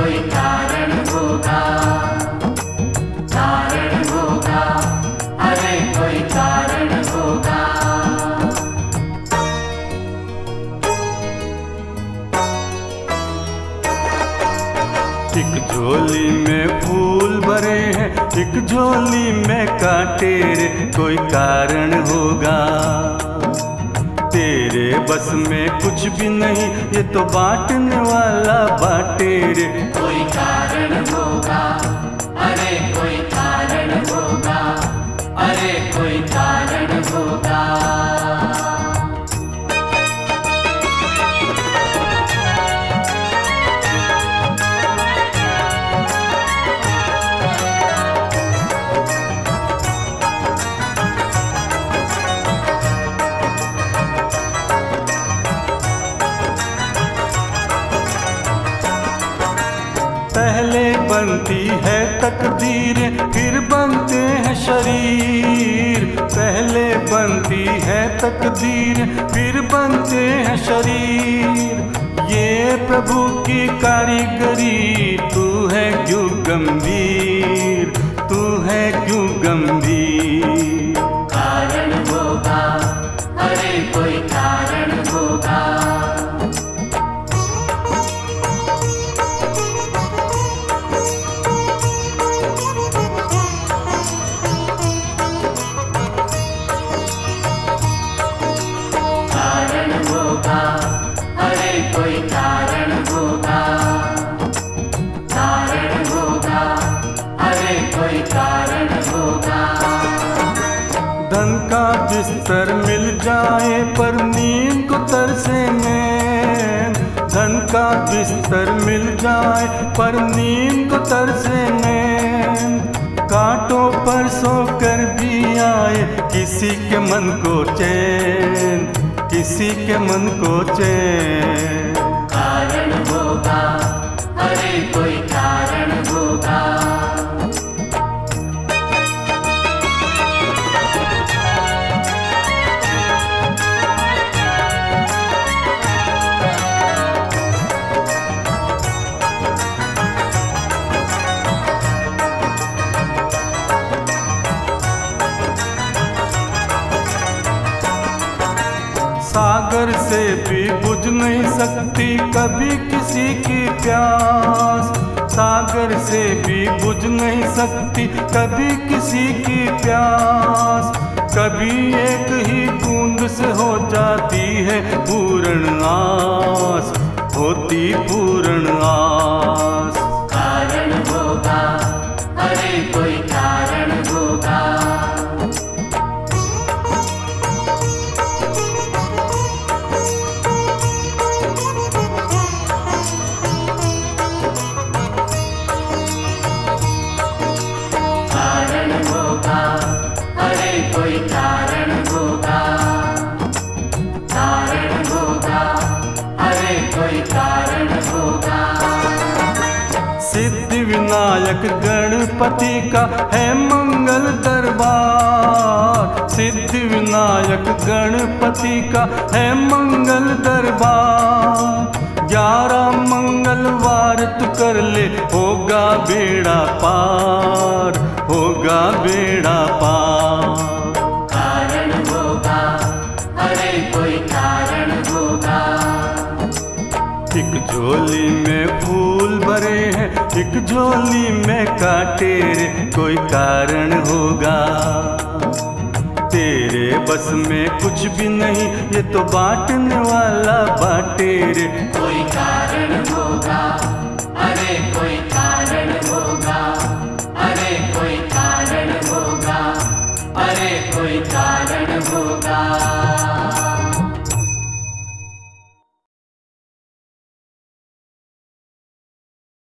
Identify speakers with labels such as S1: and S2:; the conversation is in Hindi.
S1: कोई कारण होगा, कारण होगा, अरे कोई कारण होगा।
S2: एक झोली में फूल भरे हैं, एक झोली में कांटे रे, कोई कारण होगा। तेरे बस में कुछ भी नहीं, ये तो बांटने वाला बाटे रे।
S1: कोई कारण होगा, अरे कोई कारण होगा, अरे कोई कारण होगा।
S2: पहले बनती है तकदीरें, फिर बनते हैं शरीर। पहले बनती है तकदीरें, फिर बनते हैं शरीर। ये प्रभु की कारीगरी, तू है क्यों गंभीर, तू है क्यों गंभीर।
S1: कारण होगा, अरे कोई कारण होगा। कारण होगा, अरे कोई कारण होगा, कारण होगा, अरे कोई कारण होगा।
S2: धन का बिस्तर मिल जाए पर नींद को तरसे नैन। धन का बिस्तर मिल जाए पर नींद को तरसे नैन। कांटों पर सोकर भी आए किसी के मन को चैन, किसी के मन को चैन।
S1: कारण होगा, अरे कोई कारण होगा।
S2: सागर से भी बुझ नहीं सकती कभी किसी की प्यास। सागर से भी बुझ नहीं सकती कभी किसी की प्यास। कभी एक ही बूंद से हो जाती है पूर्ण आस, होती पूर्ण आस।
S1: कारण होगा, अरे कोई कारण होगा। कारण होगा, अरे कोई कारण होगा, कारण होगा, अरे कोई कारण होगा।
S2: सिद्धि विनायक गणपति का है मंगल दरबार। सिद्धि विनायक गणपति का है मंगल दरबार। 11 मंगलवार तू कर ले, होगा बेड़ा पार, होगा बेड़ा पार।
S1: कारण होगा, अरे कोई कारण होगा।
S2: एक झोली में फूल भरे हैं, एक झोली में कांटे रे, कोई कारण होगा। तेरे बस में कुछ भी नहीं, ये तो बांटने वाला बाटे रे।
S1: कोई कारण होगा,